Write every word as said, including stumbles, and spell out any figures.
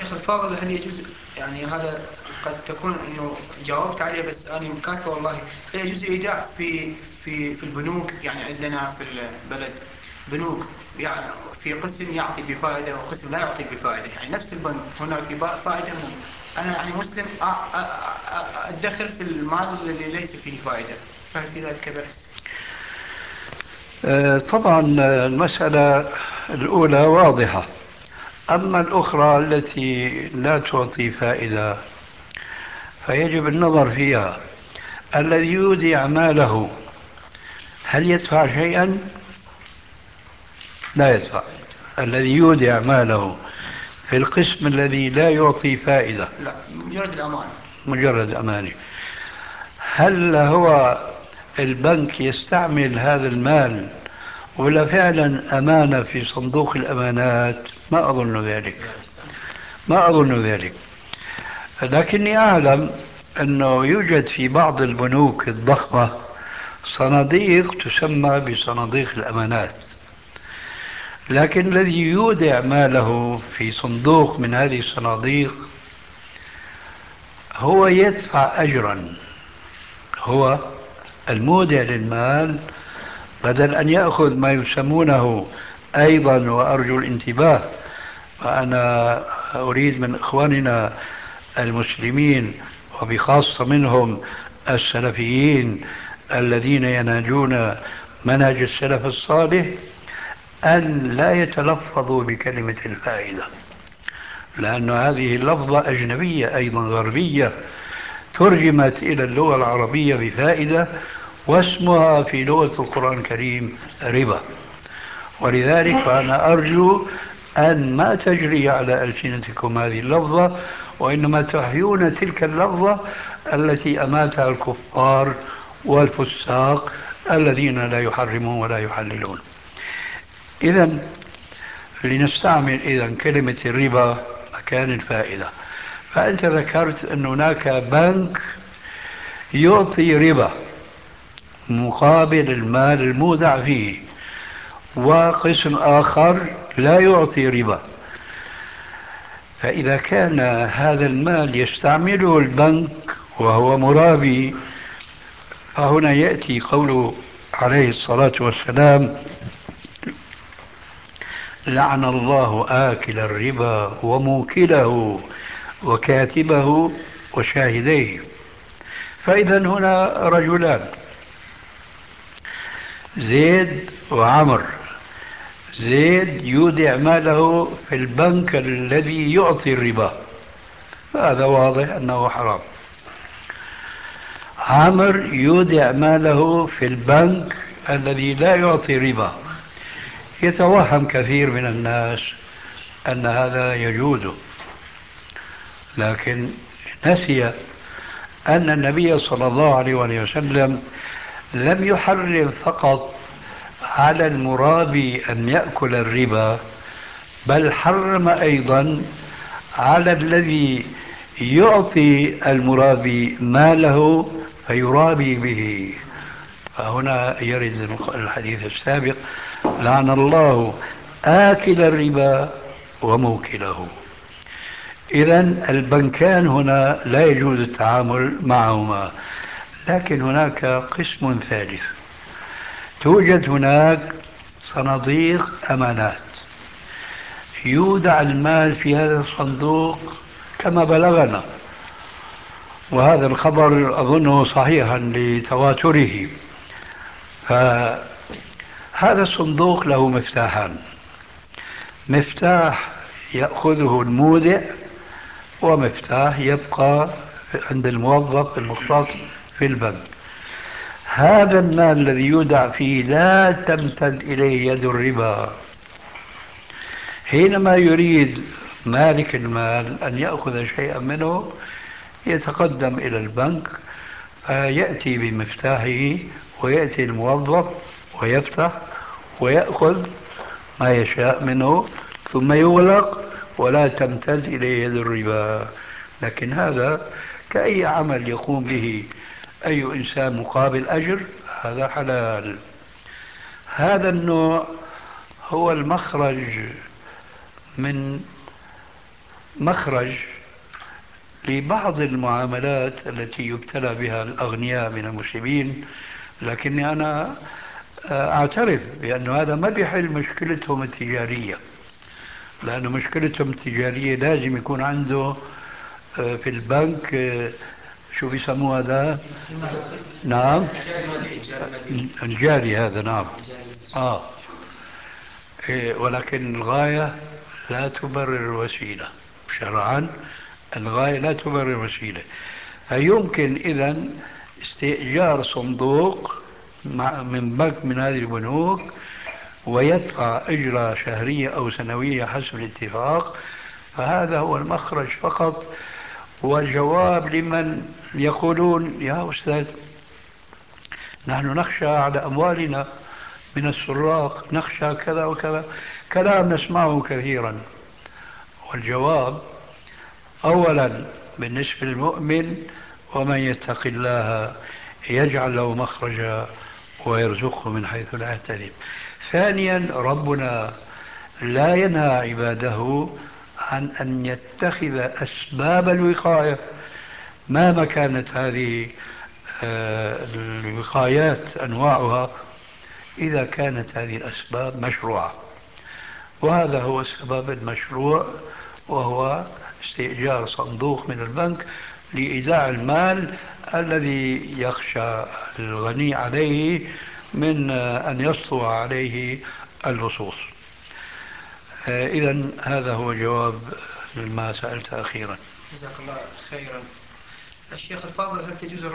الأخ الفاضل، هل يجوز يعني هذا قد تكون أنه جاوبت عليه بس أنا مكاتبه والله، هل يجوز الإيداع في في في البنوك؟ يعني عندنا في البلد بنوك يعني في قسم يعطي بفائدة وقسم لا يعطي بفائدة، يعني نفس البنك هناك فائدة. أنا يعني مسلم أ- أ- أ- أدخر في المال الذي ليس فيه فائدة، فهل في ذلك بأس؟ آه، طبعا آه، المسألة الأولى واضحة. أما الأخرى التي لا تعطي فائدة فيجب النظر فيها. الذي يودع ماله هل يدفع شيئا؟ لا يدفع. الذي يودع ماله في القسم الذي لا يعطي فائدة لا، مجرد الأمان. مجرد أماني، هل هو البنك يستعمل هذا المال ولا فعلا أمانة في صندوق الأمانات؟ ما أظن ذلك. ما أظن ذلك. لكني أعلم أنه يوجد في بعض البنوك الضخمة صناديق تسمى بصناديق الأمانات، لكن الذي يودع ماله في صندوق من هذه الصناديق هو يدفع أجرا. هو المودع للمال بدل أن يأخذ ما يسمونه أيضا، وأرجو الانتباه، وأنا أريد من إخواننا المسلمين وبخاصة منهم السلفيين الذين ينهجون منهج السلف الصالح أن لا يتلفظوا بكلمة الفائدة، لأن هذه اللفظة أجنبية أيضا غربية، ترجمت إلى اللغة العربية بفائدة، واسمها في لغة القرآن الكريم ربا. ولذلك فأنا أرجو أن ما تجري على ألسنتكم هذه اللفظة، وإنما تحيون تلك اللفظة التي أماتها الكفار والفساق الذين لا يحرمون ولا يحللون. إذا لنستعمل إذا كلمة الربا مكان الفائدة. فأنت ذكرت أن هناك بنك يعطي ربا مقابل المال المودع فيه، وقسم آخر لا يعطي ربا. فإذا كان هذا المال يستعمله البنك وهو مرابي، فهنا يأتي قوله عليه الصلاة والسلام: لعن الله آكل الربا وموكله وكاتبه وشاهديه. فإذا هنا رجلان، زيد وعمر. زيد يودع ماله في البنك الذي يعطي الربا، هذا واضح أنه حرام. عمر يودع ماله في البنك الذي لا يعطي ربا. يتوهم كثير من الناس أن هذا يجوز، لكن نسي أن النبي صلى الله عليه وسلم لم يحرم فقط على المرابي أن يأكل الربا، بل حرم أيضا على الذي يعطي المرابي ماله فيرابي به. فهنا يرد الحديث السابق: لعن الله آكل الربا وموكله. إذن البنكان هنا لا يجوز التعامل معهما. لكن هناك قسم ثالث، توجد هناك صناديق أمانات، يودع المال في هذا الصندوق كما بلغنا، وهذا الخبر أظنه صحيحا لتواتره. فهذا الصندوق له مفتاحان: مفتاح يأخذه المودع، ومفتاح يبقى عند الموظف المختص في البنك. هذا المال الذي يودع فيه لا تمتد إليه يد الربا. حينما يريد مالك المال أن يأخذ شيئا منه يتقدم إلى البنك، فيأتي بمفتاحه ويأتي الموظف ويفتح ويأخذ ما يشاء منه، ثم يغلق ولا تمتد إليه يد الربا. لكن هذا كأي عمل يقوم به أي إنسان مقابل أجر، هذا حلال. هذا النوع هو المخرج من مخرج لبعض المعاملات التي يبتلى بها الأغنياء من المسلمين، لكني أنا أعترف بأن هذا ما بيحل مشكلتهم التجارية، لأن مشكلتهم التجارية لازم يكون عنده آه، في البنك آه، شو بيسموه هذا؟ نعم، الجاري هذا، نعم. آه إيه، ولكن الغاية لا تبرر الوسيلة شرعا. الغاية لا تبرر الوسيلة. فيمكن إذا استئجار صندوق مع- من بنك من هذه البنوك، ويدفع أجرة شهرية أو سنوية حسب الاتفاق. فهذا هو المخرج فقط. والجواب لمن يقولون يا أستاذ نحن نخشى على أموالنا من السراق، نخشى كذا وكذا، كلام نسمعه كثيرا. والجواب أولا بالنسبة للمؤمن ومن يتق الله يجعل له مخرجا ويرزقه من حيث لا يحتسب. ثانيا ربنا لا ينهى عباده عن أن يتخذ أسباب الوقاية مهما كانت هذه آه، الوقايات أنواعها، إذا كانت هذه الأسباب مشروعة. وهذا هو السبب المشروع، وهو استئجار صندوق من البنك لإيداع المال الذي يخشى الغني عليه من أن يسطو عليه اللصوص. إذا هذا هو جواب ما سألت أخيرا. جزاك الله خيرا. الشيخ الفاضل، هل تجوز